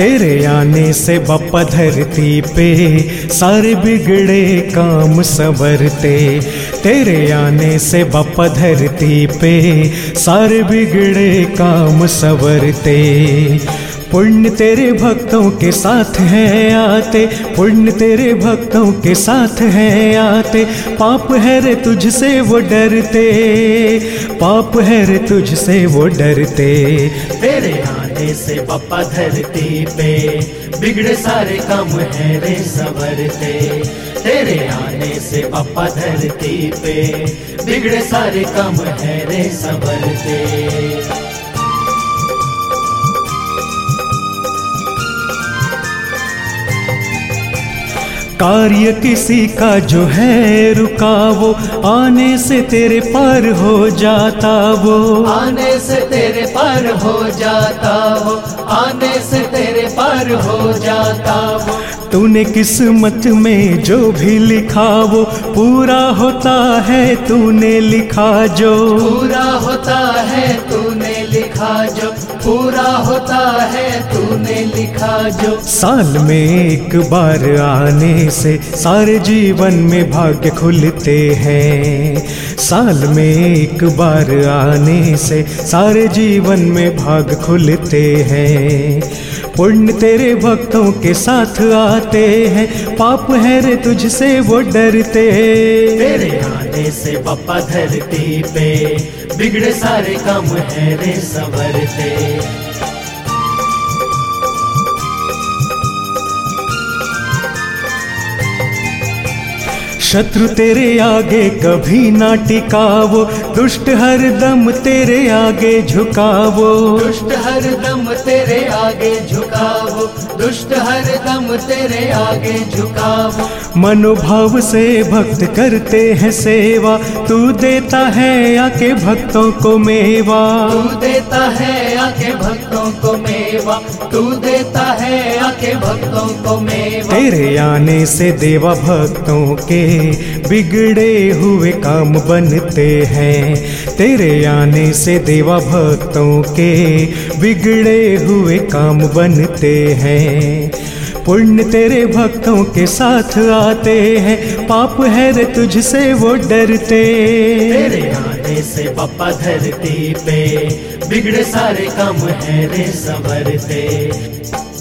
तेरे आने से बप्पा धरती पे सारे बिगड़े काम संवरते। तेरे आने से बप्पा धरती पे सारे बिगड़े काम संवरते। पुण्य तेरे भक्तों के साथ है आते, पुण्य तेरे भक्तों के साथ है आते। पाप है रे तुझसे वो डरते, पाप है रे तुझसे वो डरते। तेरे आने से बप्पा धरती पे बिगड़े सारे काम है रे संवरते। तेरे आने से बप्पा धरती पे बिगड़े सारे काम है रे संवरते। कार्य किसी का जो है रुका वो आने से तेरे पार हो जाता वो, आने से तेरे पार हो जाता वो, आने से तेरे पार हो जाता वो। तूने किस्मत में जो भी लिखा वो पूरा होता है, तूने लिखा जो पूरा होता है, तूने लिखा जो पूरा होता है, तूने लिखा जो। साल में एक बार आने से सारे जीवन में भाग्य खुलते हैं। साल में एक बार आने से सारे जीवन में भाग्य खुलते हैं। पुण्य तेरे भक्तों के साथ आते हैं, पाप है रे तुझसे वो डरते। तेरे आने से बप्पा धरती पे बिगड़े सारे काम है रे संवरते। शत्रु तेरे आगे कभी ना टिकावो, दुष्ट हर दम तेरे आगे झुकावो। दुष्ट हर दम तेरे आगे झुकावो, दुष्ट हर दम तेरे आगे झुकावो। मनोभाव से भक्त करते हैं सेवा, तू देता है आके भक्तों को मेवा। तू देता है आके भक्तों को मेवा, तू देता है आके भक्तों को मेवा। तेरे आने से देवा भक्तों के बिगड़े हुए काम बनते हैं। तेरे आने से देवा भक्तों के बिगड़े हुए काम बनते हैं। पुण्य तेरे भक्तों के साथ आते हैं, पाप है रे तुझसे वो डरते। तेरे आने से बप्पा धरती पे बिगड़े सारे काम है रे संवरते।